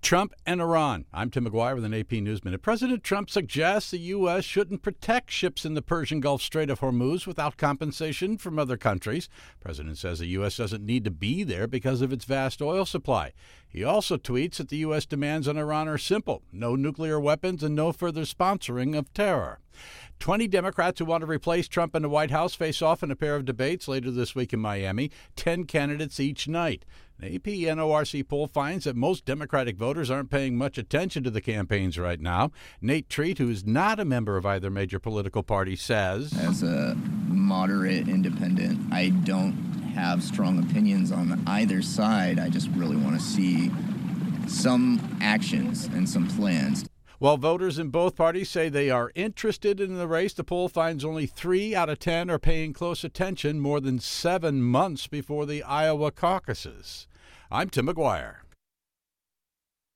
Trump and Iran. I'm Tim McGuire with an AP News Minute. President Trump suggests the U.S. shouldn't protect ships in the Persian Gulf Strait of Hormuz without compensation from other countries. The president says the U.S. doesn't need to be there because of its vast oil supply. He also tweets that the U.S. demands on Iran are simple: no nuclear weapons and no further sponsoring of terror. 20 Democrats who want to replace Trump in the White House face off in a pair of debates later this week in Miami, 10 candidates each night. An AP NORC poll finds that most Democratic voters aren't paying much attention to the campaigns right now. Nate Treat, who is not a member of either major political party, says, as a moderate independent, I don't have strong opinions on either side. I just really want to see some actions and some plans. While voters in both parties say they are interested in the race, the poll finds only 3 out of 10 are paying close attention more than 7 months before the Iowa caucuses. I'm Tim McGuire.